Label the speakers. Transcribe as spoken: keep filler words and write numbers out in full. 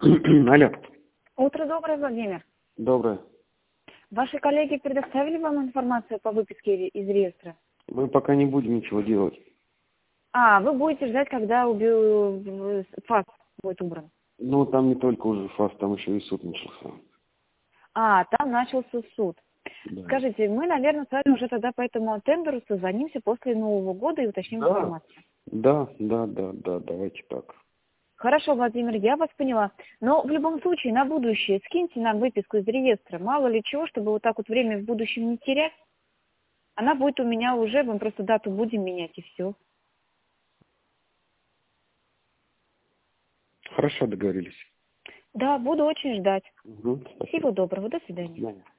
Speaker 1: Алло.
Speaker 2: Утро доброе, Владимир.
Speaker 1: Доброе.
Speaker 2: Ваши коллеги предоставили вам информацию по выписке из реестра?
Speaker 1: Мы пока не будем ничего делать.
Speaker 2: А, вы будете ждать, когда уби- факт будет убран.
Speaker 1: Ну, там не только уже ФАС, там еще и суд начался.
Speaker 2: А, там начался суд.
Speaker 1: Да.
Speaker 2: Скажите, мы, наверное, с вами уже тогда по этому тендеру созвонимся после Нового года и уточним
Speaker 1: Да.
Speaker 2: информацию.
Speaker 1: Да, да, да, да, давайте так.
Speaker 2: Хорошо, Владимир, я вас поняла. Но в любом случае, на будущее скиньте нам выписку из реестра. Мало ли чего, чтобы вот так вот время в будущем не терять. Она будет у меня уже, мы просто дату будем менять и все.
Speaker 1: Хорошо договорились.
Speaker 2: Да, буду очень ждать.
Speaker 1: Угу, спасибо.
Speaker 2: Всего доброго, до
Speaker 1: До
Speaker 2: свидания.
Speaker 1: свидания.